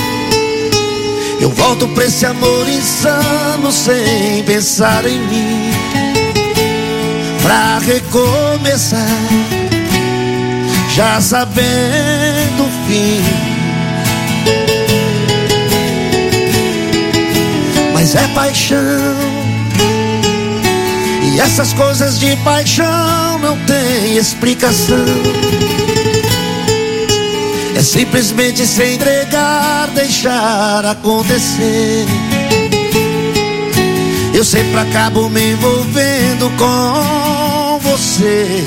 Eu volto pra esse amor insano sem pensar em mim, pra recomeçar, já sabendo o fim. Mas é paixão, e essas coisas de paixão não tem explicação. É simplesmente se entregar, deixar acontecer. Eu sempre acabo me envolvendo com você.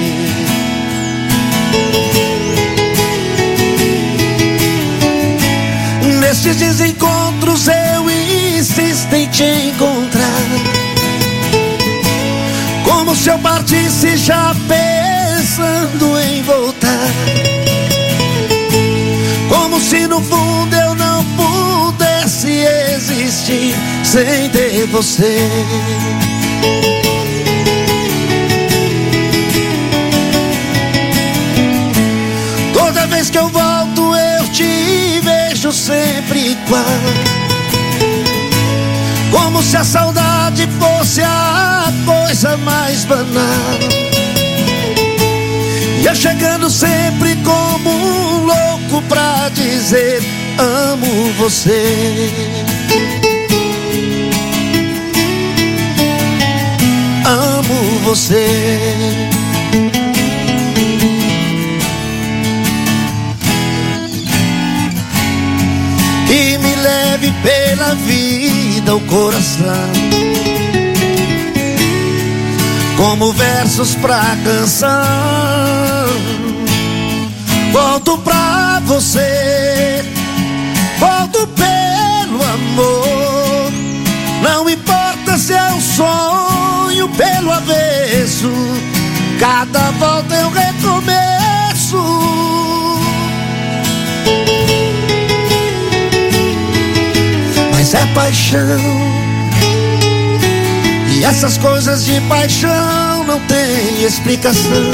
Nesses desencontros eu insisto em te encontrar, como se eu partisse já pensando em voltar, como se no fundo eu não pudesse existir sem ter você. Toda vez que eu volto vejo sempre igual, como se a saudade fosse a coisa mais banal. E eu chegando sempre como um louco pra dizer amo você. Amo você. E me leve pela vida o coração, como versos pra canção. Volto pra você, volto pelo amor. Não importa se é um sonho pelo avesso, cada volta é um recomeço. Mas é paixão, e essas coisas de paixão não tem explicação.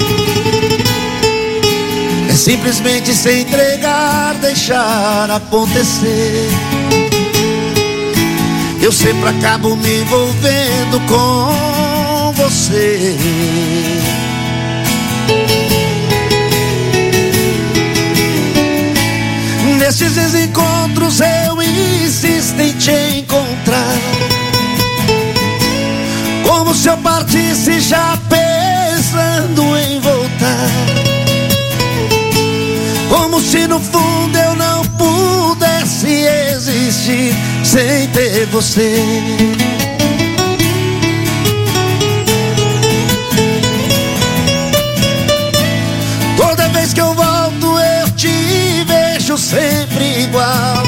É simplesmente se entregar, deixar acontecer. Eu sempre acabo me envolvendo com você. Nesses desencontros eu insisto em te encontrar, como se eu partisse já pensando em voltar, como se no fundo eu não pudesse existir sem ter você. Toda vez que eu volto eu te vejo sempre igual,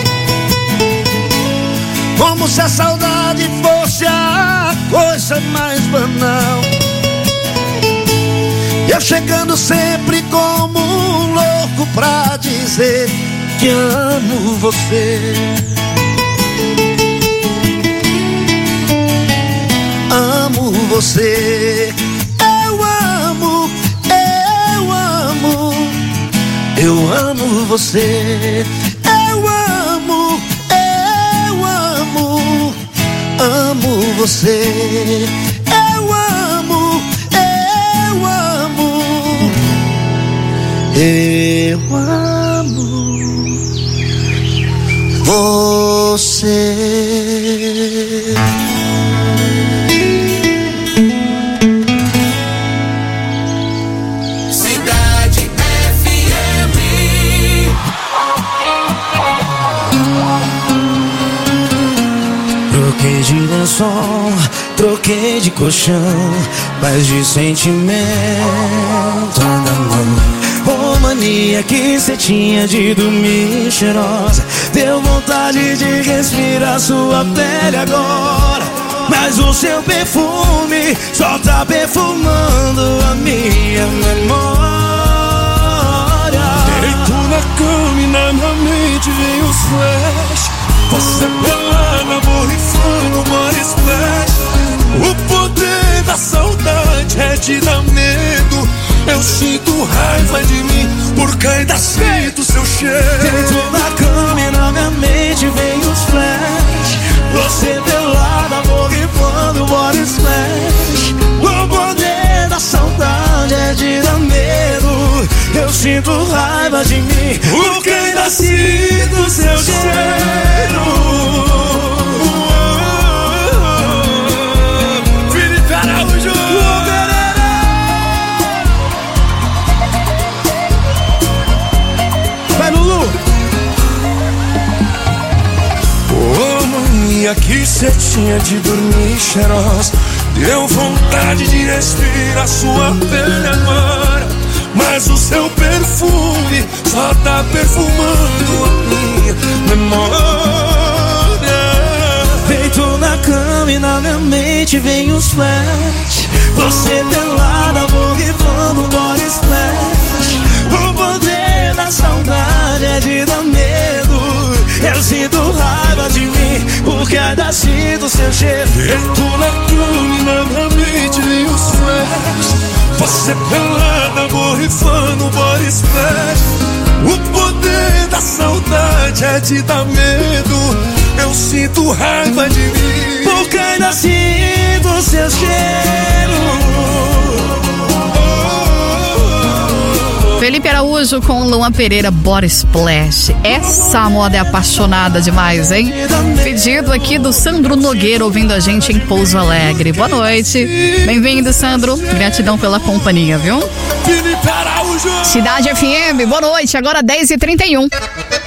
como se a saudade fosse a coisa mais banal. Eu chegando sempre como um louco pra dizer que amo você. Amo você. Eu amo, eu amo, eu amo você. Eu amo, eu amo, amo você. Eu amo, eu amo, eu amo você. Cidade F M. Troquei de lençol, troquei de colchão, mas de sentimento ainda não. Oh, mania que cê tinha de dormir cheirosa, deu vontade de respirar sua pele agora. Mas o seu perfume só tá perfumando a minha memória. Deito na cama e na minha mente vem os flash, você pelada, borrifando body splash. O poder da saudade é de dar medo. Eu sinto raiva de mim, porque ainda sinto seu cheiro. Deito na cama e na minha mente vem os flash, você pelada, borrifando body splash. O poder da saudade é de dar medo. Eu sinto raiva de mim, porque ainda sinto seu cheiro. Felipe Araújo. Vai, Lulu. Oh, mania que cê tinha de dormir cheirosa, deu vontade de respirar sua pele agora. Mas o seu perfume só tá perfumando a minha memória. Deito na cama e na minha mente vem os flash, você pelada, borrifando body splash. O poder da saudade é de dar medo. Eu sinto raiva de mim, porque ainda sinto seu cheiro. Deito na cama e na minha mente vem os flash, você pelada, borrifando body splash. O poder da saudade saudade é de dar medo. Eu sinto raiva de mim, porque ainda sinto seu cheiro. Felipe Araújo com Luan Pereira, Body Splash. Essa moda é apaixonada demais, hein? Pedido aqui do Sandro Nogueira, ouvindo a gente em Pouso Alegre. Boa noite. Bem-vindo, Sandro. Gratidão pela companhia, viu? Felipe Araújo. Cidade F M, boa noite. Agora dez e trinta e um.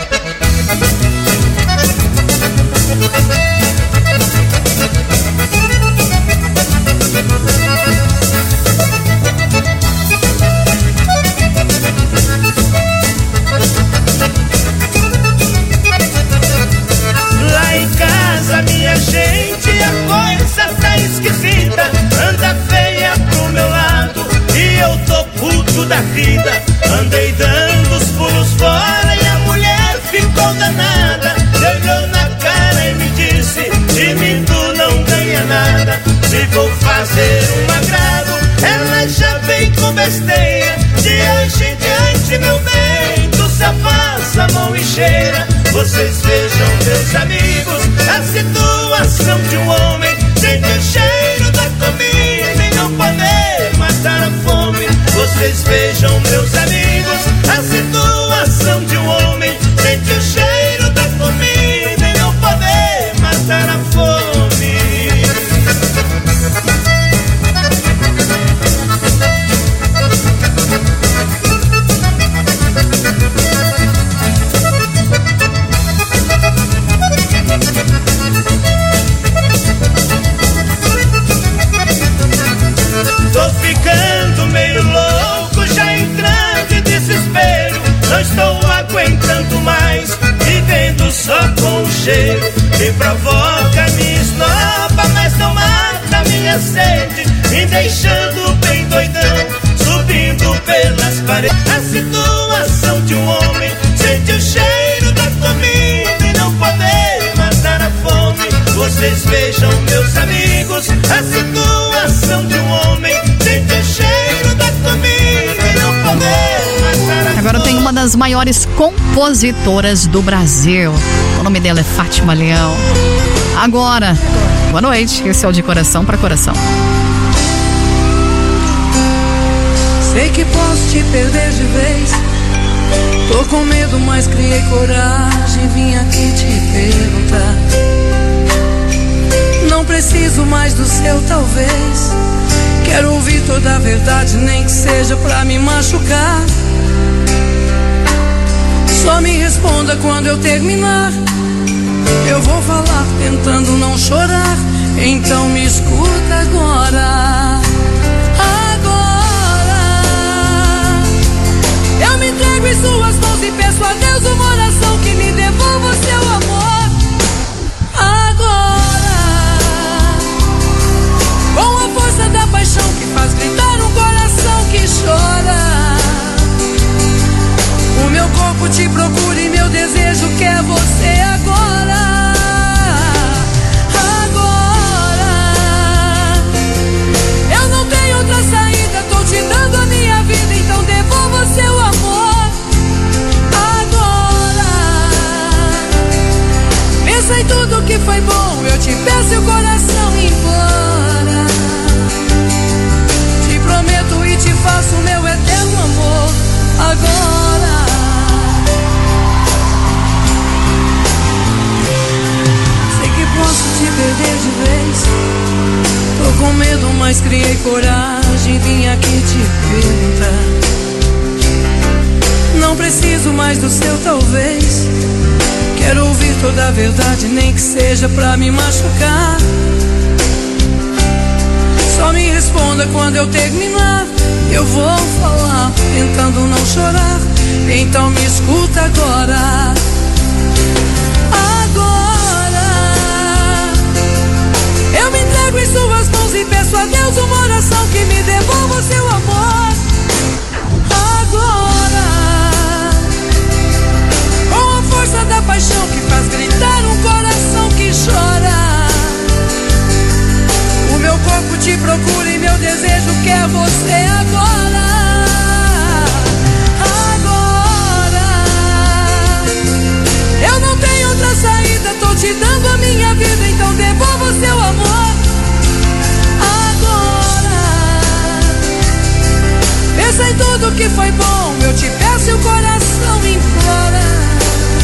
Lá em casa, minha gente, a coisa tá esquisita. Anda feia pro meu lado e eu tô puto da vida. Andei dando os pulos fora e a mulher ficou danada. Olhou na cara e me disse: de mim tu não ganha nada. Se vou fazer um agrado, ela já vem com besteira. De hoje em diante, meu bem, tu se afasta, mão e cheira. Vocês vejam, meus amigos, a situação de um homem. Sente o cheiro da comida e não poder matar a fome. Vocês vejam, meus amigos, a situação de um homem. Sente o cheiro da comida e não poder matar a fome. Tô ficando meio louco, já entrando em desespero. Não estou aguentando mais, vivendo só com o cheiro. Me provoca, me esnoba, mas não mata minha sede. Me deixando bem doidão, subindo pelas paredes. A situação de um homem, sente o cheiro da comida e não poder matar a fome. Vocês vejam, meus amigos, a situação de um homem. Sente o cheiro da comida e não poder matar a fome. Agora tem uma das maiores compositoras do Brasil. O nome dela é Fátima Leão. Agora, boa noite. Esse é o De Coração para Coração. Sei que posso te perder de vez. Tô com medo, mas criei coragem. Vim aqui te perguntar. Não preciso mais do seu talvez. Quero ouvir toda a verdade, nem que seja pra me machucar. Só me responda quando eu terminar. Eu vou falar tentando não chorar. Então me escuta agora. Agora eu me entrego em suas mãos e peço a Deus uma oração que me devolva o seu amor. Agora, com a força da paixão que faz gritar um coração que chora. O meu corpo te procura e meu desejo quer você agora. Agora, eu não tenho outra saída, tô te dando a minha vida, então devolva o seu amor. Agora, pensa em tudo que foi bom, eu te peço e o coração implora. Te prometo e te faço meu eterno amor. Agora, sei que posso te perder de vez. Tô com medo, mas criei coragem. Vim aqui te perguntar. Não preciso mais do seu talvez. Quero ouvir toda a verdade, nem que seja pra me machucar. Só me responda quando eu terminar. Eu vou falar, tentando não chorar. Então me escuta agora. Agora, eu me entrego em suas mãos e peço a Deus uma oração que me devolva o seu amor. Agora, com a força da paixão que faz gritar um coração que chora. O meu corpo te procura e meu desejo quer você